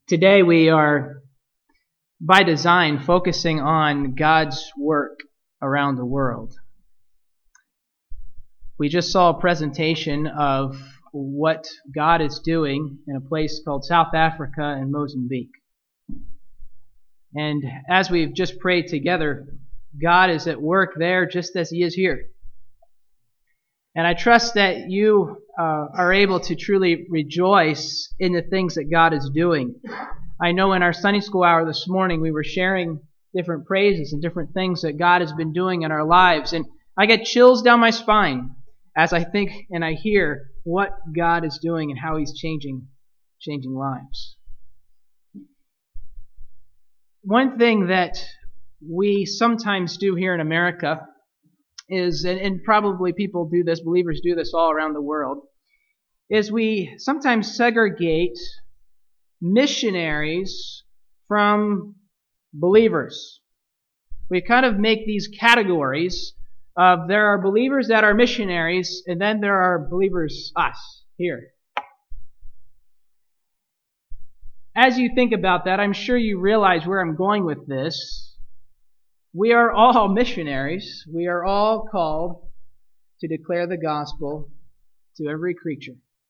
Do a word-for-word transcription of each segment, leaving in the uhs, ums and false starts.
Today we are, by design, focusing on God's work around the world. We just saw a presentation of what God is doing in a place called South Africa and Mozambique. And as we've just prayed together, God is at work there just as He is here. And I trust that you uh, are able to truly rejoice in the things that God is doing. I know in our Sunday school hour this morning, we were sharing different praises and different things that God has been doing in our lives. And I get chills down my spine as I think and I hear what God is doing and how He's changing, changing lives. One thing that we sometimes do here in America is, and, and probably people do this, believers do this all around the world, is we sometimes segregate missionaries from believers. We kind of make these categories of there are believers that are missionaries, and then there are believers, us, here. As you think about that, I'm sure you realize where I'm going with this. We are all missionaries. We are all called to declare the gospel to every creature.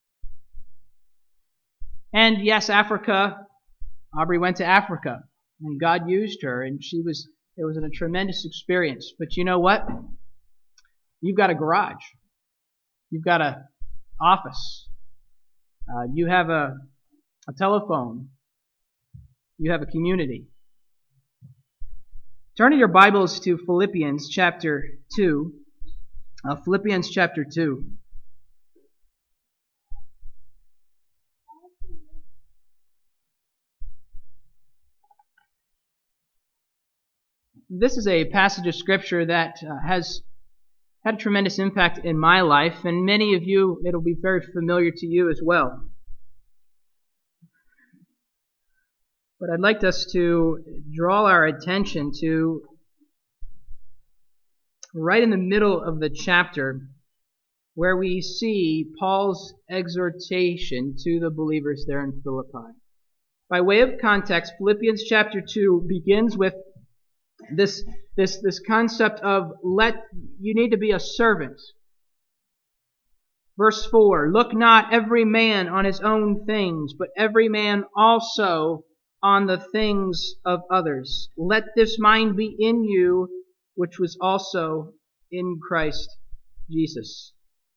And yes, Africa, Aubrey went to Africa, and God used her, and she was, it was a tremendous experience. But you know what? You've got a garage. You've got an office. Uh, you have a, a telephone. You have a community. Turn in your Bibles to Philippians chapter two. Uh, Philippians chapter two. This is a passage of Scripture that uh, has had a tremendous impact in my life, and many of you, it'll be very familiar to you as well. But I'd like us to draw our attention to right in the middle of the chapter where we see Paul's exhortation to the believers there in Philippi. By way of context, Philippians chapter two begins with this, this, this concept of let you need to be a servant. Verse four, look not every man on his own things, but every man also on the things of others. Let this mind be in you, which was also in Christ Jesus.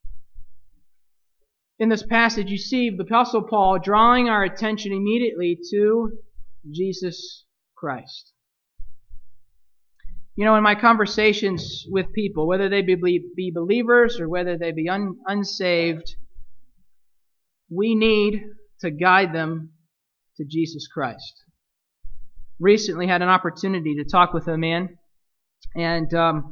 In this passage, you see the Apostle Paul drawing our attention immediately to Jesus Christ. You know, in my conversations with people, whether they be, be believers or whether they be un, unsaved, we need to guide them to Jesus Christ. Recently had an opportunity to talk with a man, and um,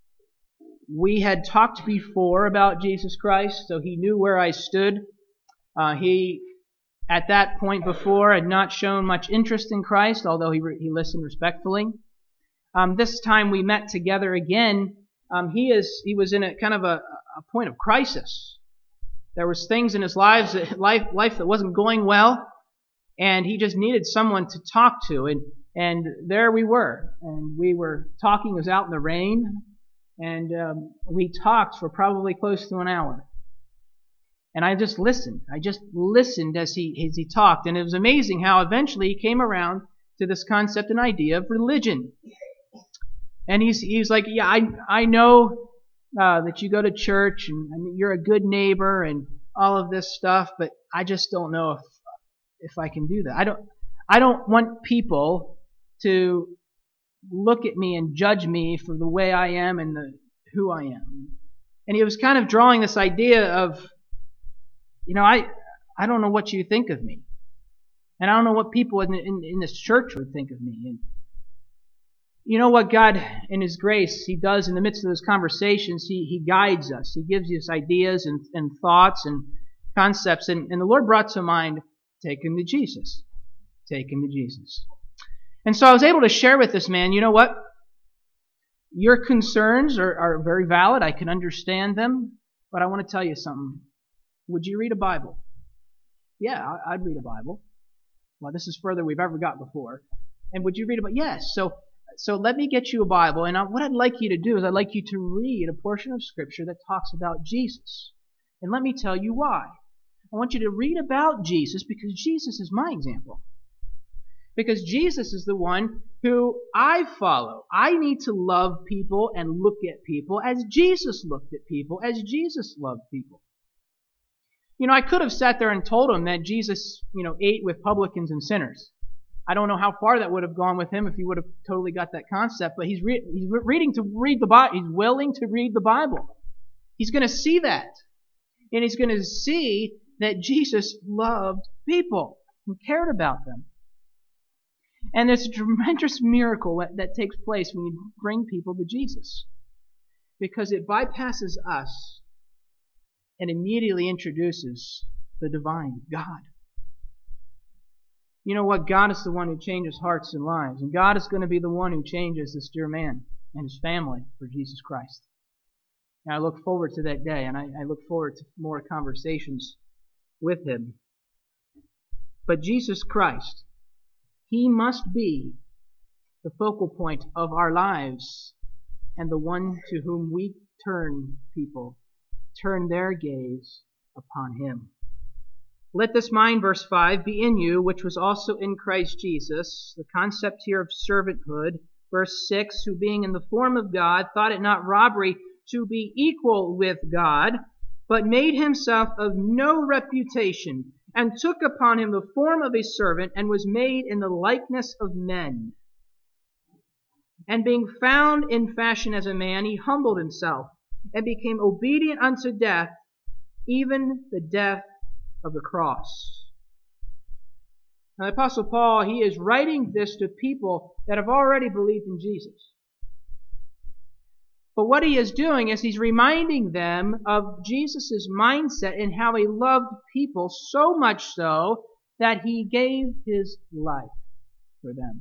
we had talked before about Jesus Christ, so he knew where I stood. Uh, he, at that point before, had not shown much interest in Christ, although he, re- he listened respectfully. Um, this time we met together again. Um, he is he was in a kind of a, a point of crisis. There was things in his lives, life life that wasn't going well. And he just needed someone to talk to. And, and there we were. And we were talking. It was out in the rain. And um, we talked for probably close to an hour. And I just listened. I just listened as he, as he talked. And it was amazing how eventually he came around to this concept and idea of religion. And he's, he's like, yeah, I, I know uh, that you go to church and, and you're a good neighbor and all of this stuff, but I just don't know if if I can do that. I don't I don't want people to look at me and judge me for the way I am and the who I am. And he was kind of drawing this idea of, you know, I I don't know what you think of me. And I don't know what people in, in, in this church would think of me. And you know what God, in His grace, He does in the midst of those conversations, He, he guides us. He gives us ideas and, and thoughts and concepts. And, and the Lord brought to mind, take him to Jesus. Take him to Jesus. And so I was able to share with this man, you know what? Your concerns are, are very valid. I can understand them. But I want to tell you something. Would you read a Bible? Yeah, I'd read a Bible. Well, this is further we've ever got before. And would you read about? Yes. So, so let me get you a Bible. And I, what I'd like you to do is I'd like you to read a portion of Scripture that talks about Jesus. And let me tell you why. I want you to read about Jesus because Jesus is my example. Because Jesus is the one who I follow. I need to love people and look at people as Jesus looked at people, as Jesus loved people. You know, I could have sat there and told him that Jesus, you know, ate with publicans and sinners. I don't know how far that would have gone with him if he would have totally got that concept, but he's, re- he's reading to read the Bible. He's willing to read the Bible. He's going to see that. And he's going to see that Jesus loved people and cared about them. And there's a tremendous miracle that, that takes place when you bring people to Jesus. Because it bypasses us and immediately introduces the divine God. You know what? God is the one who changes hearts and lives. And God is going to be the one who changes this dear man and his family for Jesus Christ. And I look forward to that day. And I, I look forward to more conversations with him. But Jesus Christ, he must be the focal point of our lives and the one to whom we turn people, turn their gaze upon him. Let this mind, verse five, be in you, which was also in Christ Jesus. The concept here of servanthood. Verse six, who being in the form of God, thought it not robbery to be equal with God, but made himself of no reputation, and took upon him the form of a servant, and was made in the likeness of men. And being found in fashion as a man, he humbled himself, and became obedient unto death, even the death of the cross. Now, the Apostle Paul, he is writing this to people that have already believed in Jesus. But what he is doing is he's reminding them of Jesus' mindset and how he loved people so much so that he gave his life for them.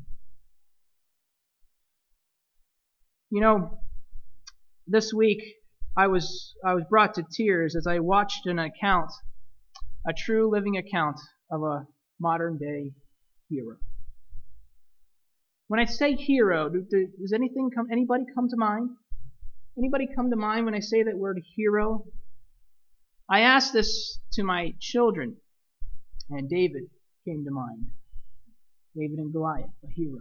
You know, this week I was I was brought to tears as I watched an account, a true living account of a modern day hero. When I say hero, do, do, does anything come anybody come to mind? Anybody come to mind when I say that word hero? I asked this to my children, and David came to mind. David and Goliath, a hero.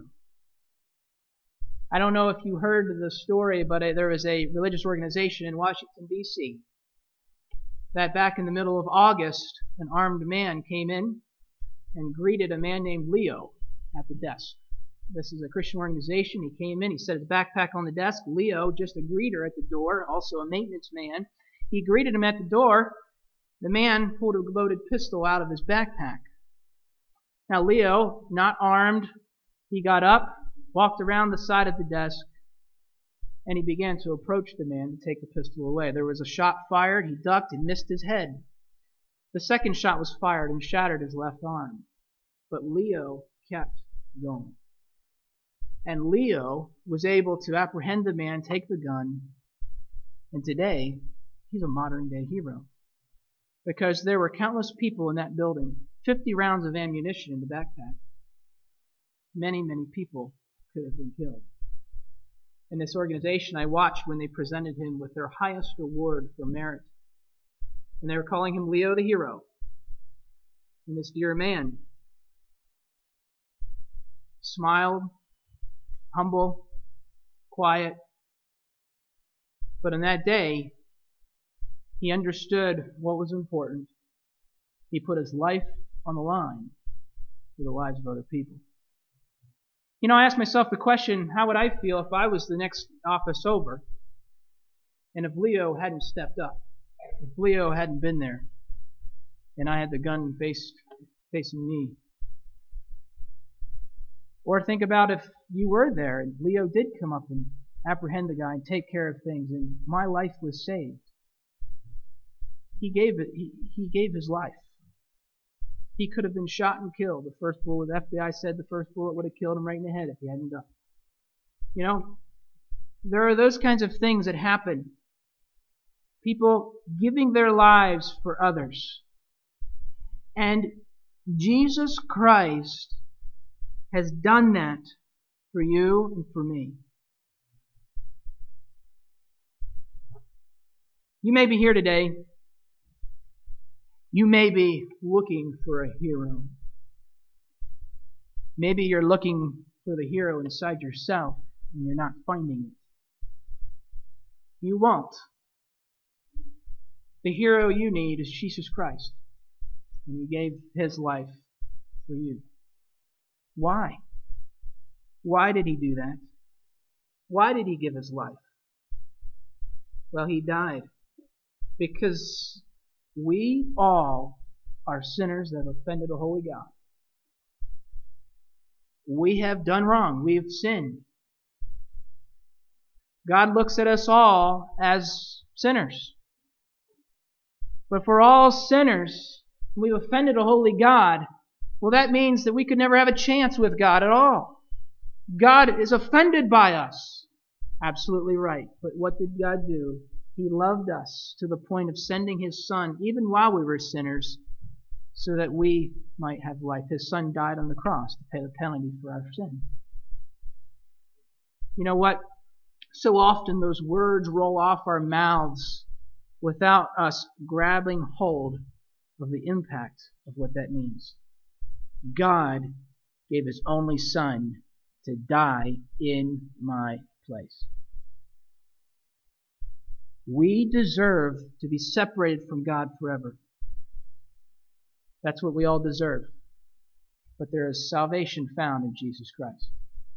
I don't know if you heard the story, but there was a religious organization in Washington, D C that back in the middle of August, an armed man came in and greeted a man named Leo at the desk. This is a Christian organization. He came in, he set his backpack on the desk. Leo, just a greeter at the door, also a maintenance man. He greeted him at the door. The man pulled a loaded pistol out of his backpack. Now Leo, not armed, he got up, walked around the side of the desk, and he began to approach the man to take the pistol away. There was a shot fired. He ducked and missed his head. The second shot was fired and shattered his left arm. But Leo kept going. And Leo was able to apprehend the man, take the gun, and today he's a modern day hero. Because there were countless people in that building, fifty rounds of ammunition in the backpack. Many, many people could have been killed. In this organization, I watched when they presented him with their highest reward for merit. And they were calling him Leo the hero. And this dear man smiled, humble, quiet. But on that day, he understood what was important. He put his life on the line for the lives of other people. You know, I asked myself the question, how would I feel if I was the next office over and if Leo hadn't stepped up, if Leo hadn't been there and I had the gun face, facing me? Or think about if you were there and Leo did come up and apprehend the guy and take care of things and my life was saved. He gave it. He, he gave his life. He could have been shot and killed. The first bullet, the F B I said the first bullet would have killed him right in the head if he hadn't done it. You know, there are those kinds of things that happen. People giving their lives for others. And Jesus Christ has done that for you and for me. You may be here today. You may be looking for a hero. Maybe you're looking for the hero inside yourself and you're not finding it. You won't. The hero you need is Jesus Christ. And He gave His life for you. Why? Why did He do that? Why did He give His life? Well, He died because we all are sinners that have offended a holy God. We have done wrong. We have sinned. God looks at us all as sinners. But for all sinners, we've offended a holy God. Well, that means that we could never have a chance with God at all. God is offended by us. Absolutely right. But what did God do? He loved us to the point of sending His Son, even while we were sinners, so that we might have life. His Son died on the cross to pay the penalty for our sin. You know what? So often those words roll off our mouths without us grabbing hold of the impact of what that means. God gave His only Son to die in my place. We deserve to be separated from God forever. That's what we all deserve. But there is salvation found in Jesus Christ.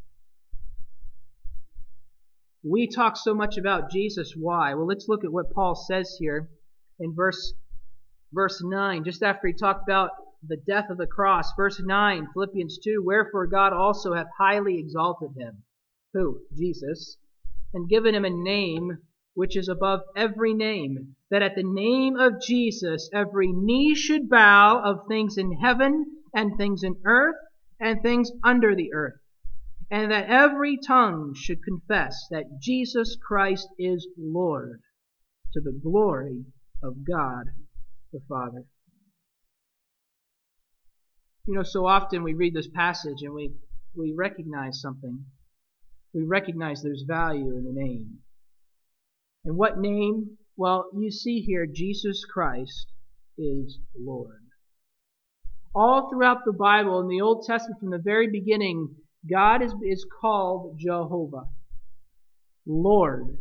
We talk so much about Jesus. Why? Well, let's look at what Paul says here in verse, verse nine. Just after he talked about the death of the cross. Verse nine, Philippians two, wherefore God also hath highly exalted Him. Who? Jesus. And given Him a name which is above every name, that at the name of Jesus every knee should bow, of things in heaven and things in earth and things under the earth, and that every tongue should confess that Jesus Christ is Lord, to the glory of God the Father. You know, so often we read this passage and we, we recognize something. We recognize there's value in the name. And what name? Well, you see here, Jesus Christ is Lord. All throughout the Bible, in the Old Testament, from the very beginning, God is, is called Jehovah, Lord.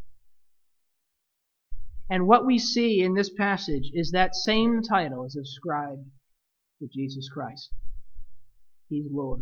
And what we see in this passage is that same title is ascribed to Jesus Christ. He's Lord.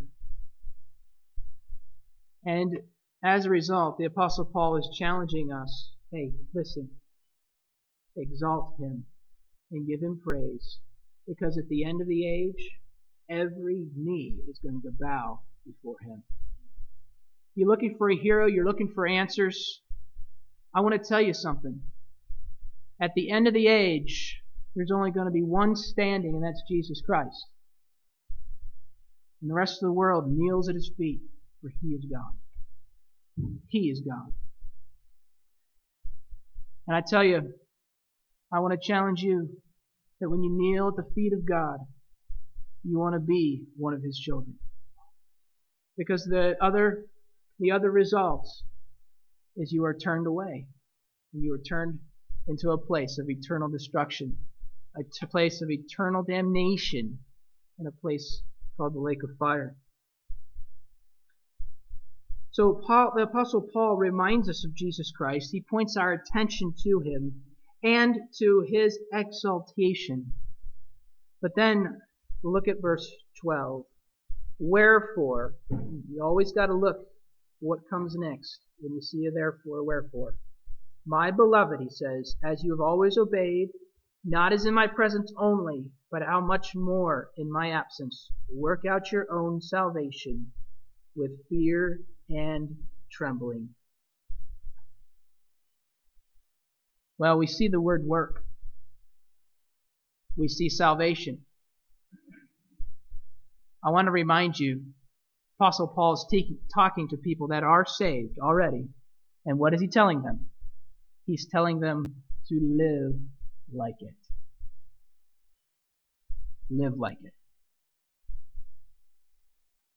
And as a result, the Apostle Paul is challenging us. Hey, listen. Exalt Him and give Him praise. Because at the end of the age, every knee is going to bow before Him. You're looking for a hero, you're looking for answers. I want to tell you something. At the end of the age, there's only going to be one standing, and that's Jesus Christ. And the rest of the world kneels at His feet, for He is God. He is God. And I tell you, I want to challenge you that when you kneel at the feet of God, you want to be one of His children. Because the other, the other result is you are turned away. You are turned into a place of eternal destruction, a t- place of eternal damnation, and a place called the lake of fire. So Paul, the Apostle Paul reminds us of Jesus Christ. He points our attention to Him and to His exaltation. But then look at verse twelve. Wherefore, you always got to look what comes next when you see a therefore, wherefore. My beloved, he says, as you have always obeyed, not as in my presence only, but how much more in my absence, work out your own salvation with fear and trembling. Well, we see the word work. We see salvation. I want to remind you, Apostle Paul is te- talking to people that are saved already. And what is he telling them? He's telling them to live like it. Live like it.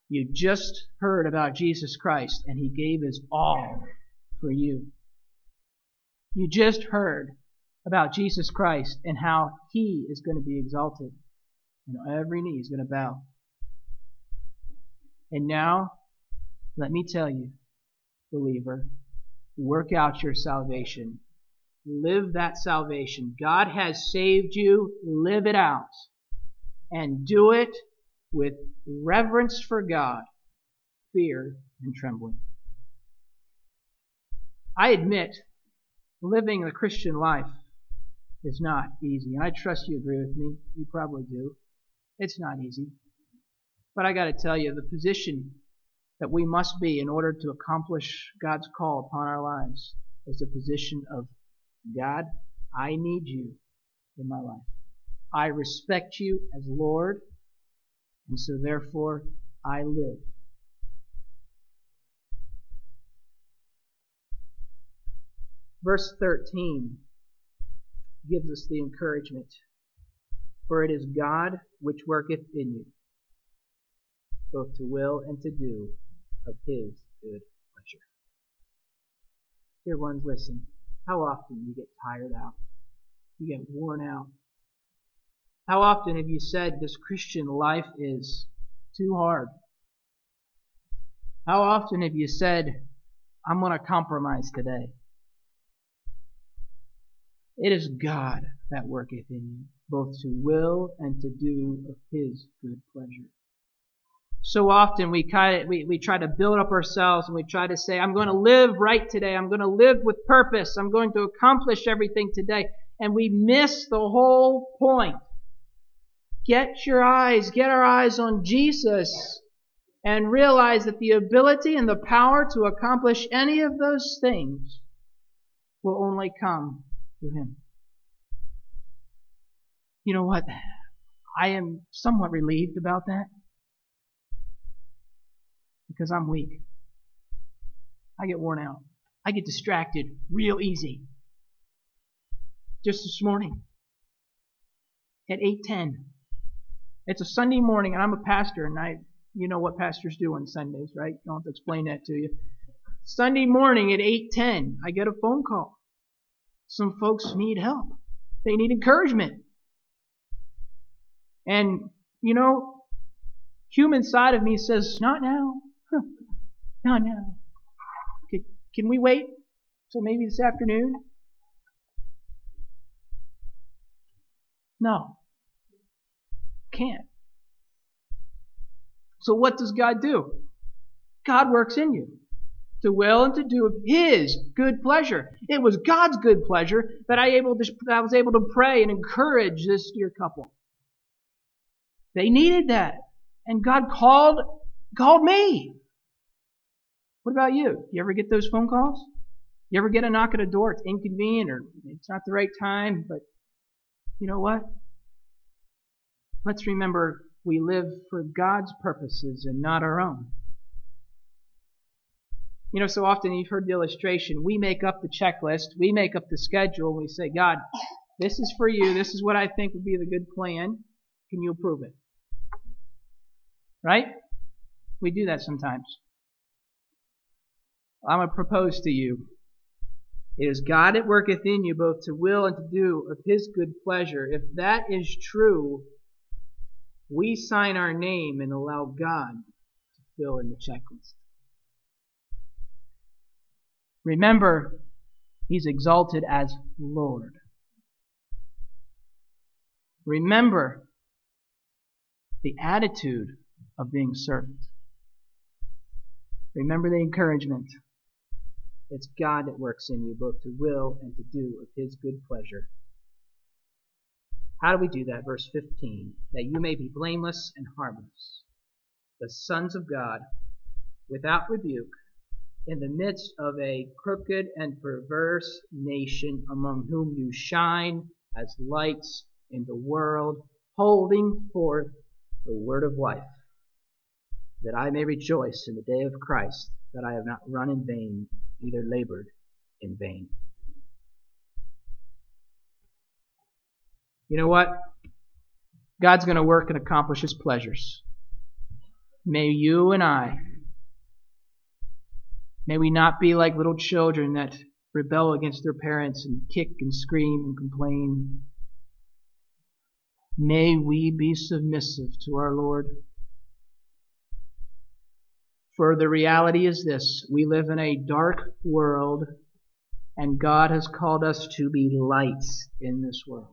You just heard about Jesus Christ, and He gave His all for you. You just heard about Jesus Christ and how He is going to be exalted. You know, every knee is going to bow. And now, let me tell you, believer, work out your salvation. Live that salvation. God has saved you. Live it out. And do it with reverence for God, fear, and trembling. I admit, living the Christian life is not easy. And I trust you agree with me. You probably do. It's not easy. But I got to tell you, the position that we must be in order to accomplish God's call upon our lives is the position of, God, I need you in my life. I respect you as Lord, and so therefore I live. Verse thirteen gives us the encouragement. For it is God which worketh in you, both to will and to do of His good pleasure. Dear ones, listen. How often you get tired out? You get worn out? How often have you said this Christian life is too hard? How often have you said, I'm going to compromise today? It is God that worketh in you, both to will and to do of His good pleasure. So often we, kind of, we, we try to build up ourselves and we try to say, I'm going to live right today. I'm going to live with purpose. I'm going to accomplish everything today. And we miss the whole point. Get your eyes, get our eyes on Jesus and realize that the ability and the power to accomplish any of those things will only come through Him. You know what? I am somewhat relieved about that. Because I'm weak. I get worn out. I get distracted real easy. Just this morning at eight ten. It's a Sunday morning and I'm a pastor and I, you know what pastors do on Sundays, right? I don't have to explain that to you. Sunday morning at eight ten, I get a phone call. Some folks need help. They need encouragement. And, you know, human side of me says, not now. Not now. Okay, can we wait till maybe this afternoon? No. Can't. So what does God do? God works in you to will and to do of His good pleasure. It was God's good pleasure that I able to that I was able to pray and encourage this dear couple. They needed that, and God called called me. What about you? You ever get those phone calls? You ever get a knock at a door? It's inconvenient or it's not the right time, but you know what? Let's remember we live for God's purposes and not our own. You know, so often you've heard the illustration. We make up the checklist. We make up the schedule. And we say, God, this is for you. This is what I think would be the good plan. Can you approve it? Right? We do that sometimes. I'm going to propose to you. It is God that worketh in you both to will and to do of His good pleasure. If that is true, we sign our name and allow God to fill in the checklist. Remember, He's exalted as Lord. Remember the attitude of being servant. Remember the encouragement. It's God that works in you both to will and to do of His good pleasure. How do we do that? Verse fifteen. That you may be blameless and harmless, the sons of God, without rebuke, in the midst of a crooked and perverse nation, among whom you shine as lights in the world, holding forth the word of life, that I may rejoice in the day of Christ, that I have not run in vain, neither labored in vain. You know what? God's going to work and accomplish His pleasures. May you and I, may we not be like little children that rebel against their parents and kick and scream and complain. May we be submissive to our Lord. For the reality is this: we live in a dark world, and God has called us to be lights in this world.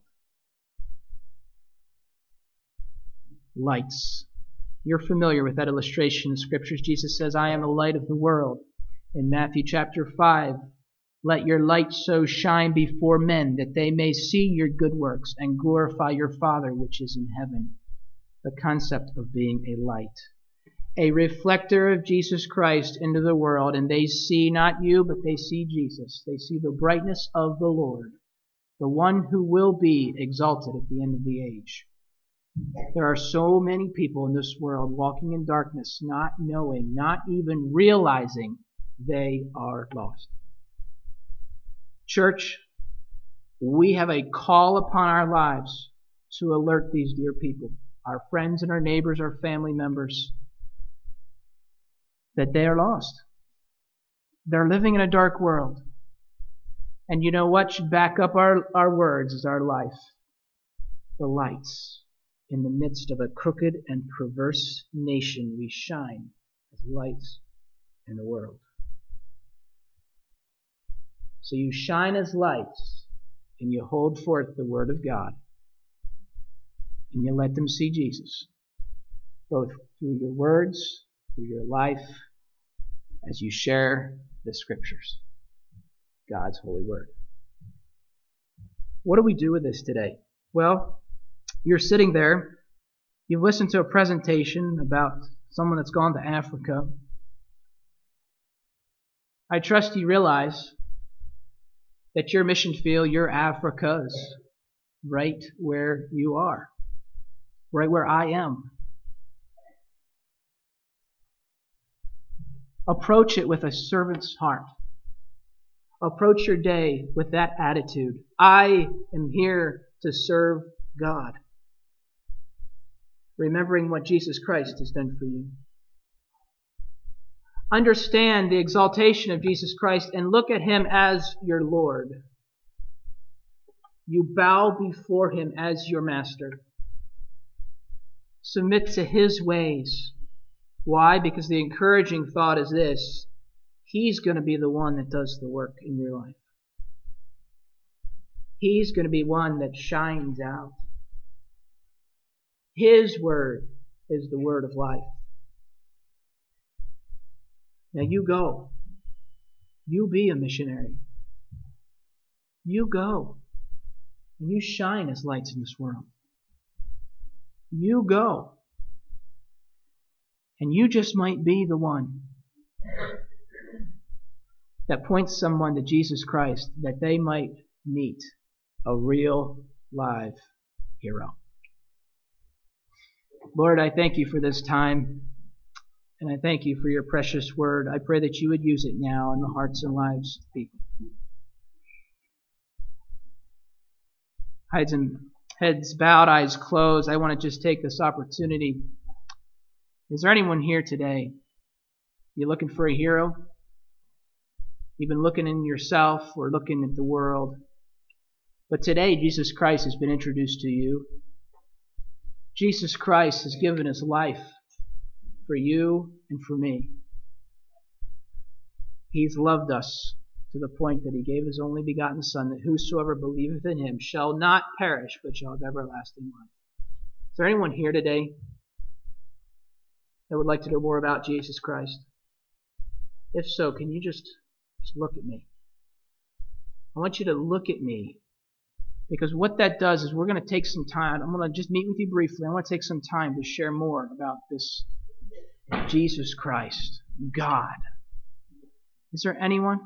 Lights. You're familiar with that illustration in Scriptures. Jesus says, I am the light of the world. In Matthew chapter five, let your light so shine before men that they may see your good works and glorify your Father which is in heaven. The concept of being a light. A reflector of Jesus Christ into the world, and they see not you, but they see Jesus. They see the brightness of the Lord, the one who will be exalted at the end of the age. There are so many people in this world walking in darkness, not knowing, not even realizing they are lost. Church, we have a call upon our lives to alert these dear people, our friends and our neighbors, our family members, that they are lost. They're living in a dark world. And you know what should back up our, our words is our life. The lights. In the midst of a crooked and perverse nation, we shine as lights in the world. So you shine as lights, and you hold forth the Word of God, and you let them see Jesus, both through your words, through your life, as you share the Scriptures, God's holy Word. What do we do with this today? Well, you're sitting there, you've listened to a presentation about someone that's gone to Africa. I trust you realize that your mission field, your Africa, is right where you are, right where I am. Approach it with a servant's heart. Approach your day with that attitude. I am here to serve God. Remembering what Jesus Christ has done for you. Understand the exaltation of Jesus Christ and look at Him as your Lord. You bow before Him as your Master. Submit to His ways. Why? Because the encouraging thought is this: He's going to be the one that does the work in your life. He's going to be one that shines out. His word is the word of life. Now you go. You be a missionary. You go. And you shine as lights in this world. You go. And you just might be the one that points someone to Jesus Christ, that they might meet a real live hero. Lord, I thank you for this time, and I thank you for your precious word. I pray that you would use it now in the hearts and lives of people. Heads and heads bowed, eyes closed. I want to just take this opportunity. Is there anyone here today? You looking for a hero? You've been looking in yourself or looking at the world. But today, Jesus Christ has been introduced to you. Jesus Christ has given His life for you and for me. He's loved us to the point that He gave His only begotten Son, that whosoever believeth in Him shall not perish, but shall have everlasting life. Is there anyone here today that would like to know more about Jesus Christ? If so, can you just, just look at me? I want you to look at me. Because what that does is we're going to take some time. I'm going to just meet with you briefly. I want to take some time to share more about this Jesus Christ, God. Is there anyone?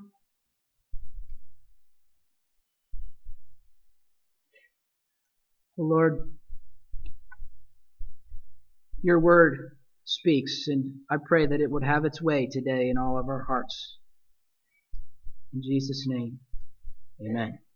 Lord, your word speaks, and I pray that it would have its way today in all of our hearts. In Jesus' name, amen.